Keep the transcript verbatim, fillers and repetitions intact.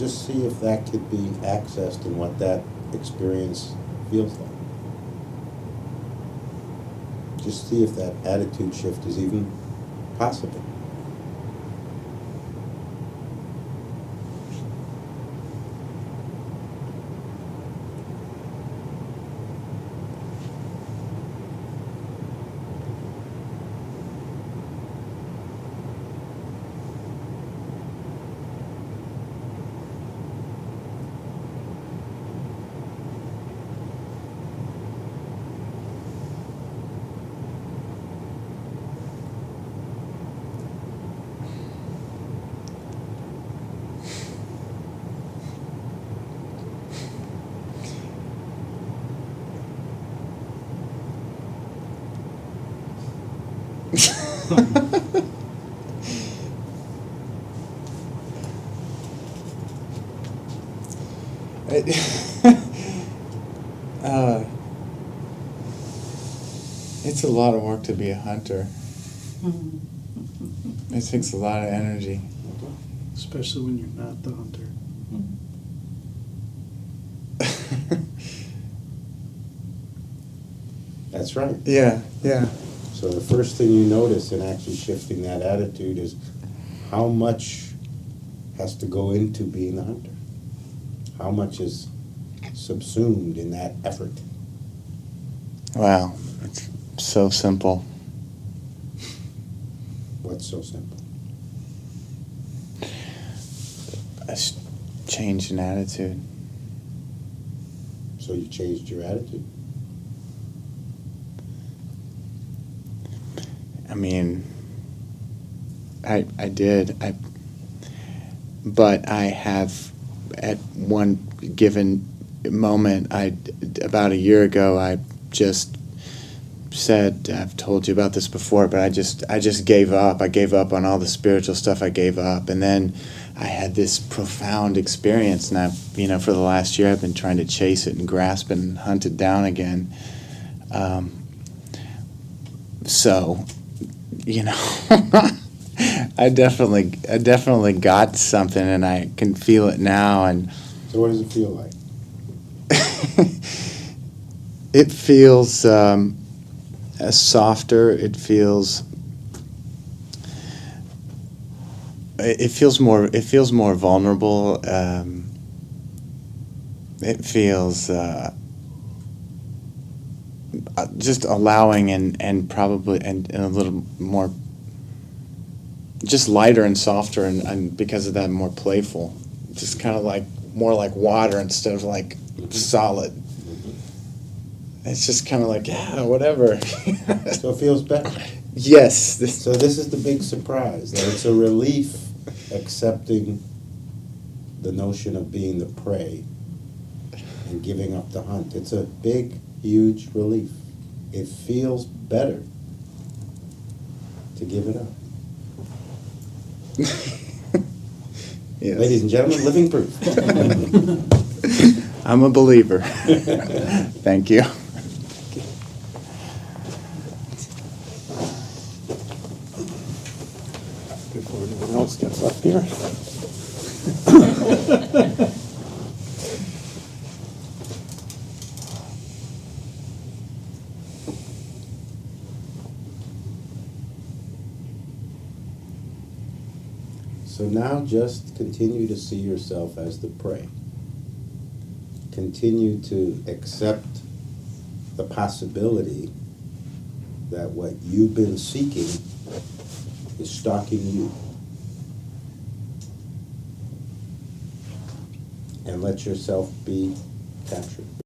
just see if that could be accessed and what that experience feels like. Just see if that attitude shift is even possible. uh, it's a lot of work to be a hunter. It takes a lot of energy. Especially when you're not the hunter. That's right. Yeah, yeah. So the first thing you notice in actually shifting that attitude is how much has to go into being the hunter. How much is subsumed in that effort. Wow, it's so simple. What's so simple? A s- change in attitude. So you changed your attitude. I mean, I I did. I, but I have, at one given moment, I about a year ago, I just said, I've told you about this before, but I just I just gave up. I gave up on all the spiritual stuff. I gave up, and then I had this profound experience, and I've, you know, for the last year, I've been trying to chase it and grasp it and hunt it down again. Um, so. You know, I definitely, I definitely got something, and I can feel it now. And so, what does it feel like? It feels um, softer. It feels, it feels more. It feels more vulnerable. Um, it feels uh, just allowing and, and probably and, and a little more just lighter and softer and, and because of that more playful, just kind of like more like water instead of like solid. It's just kind of like, yeah, whatever. So it feels better. Yes. This so this is the big surprise, that it's a relief accepting the notion of being the prey and giving up the hunt. It's a big, huge relief. It feels better to give it up. Yes. Ladies and gentlemen, living proof. I'm a believer. Thank you. Before anyone else gets up here. So now just continue to see yourself as the prey. Continue to accept the possibility that what you've been seeking is stalking you. And let yourself be captured.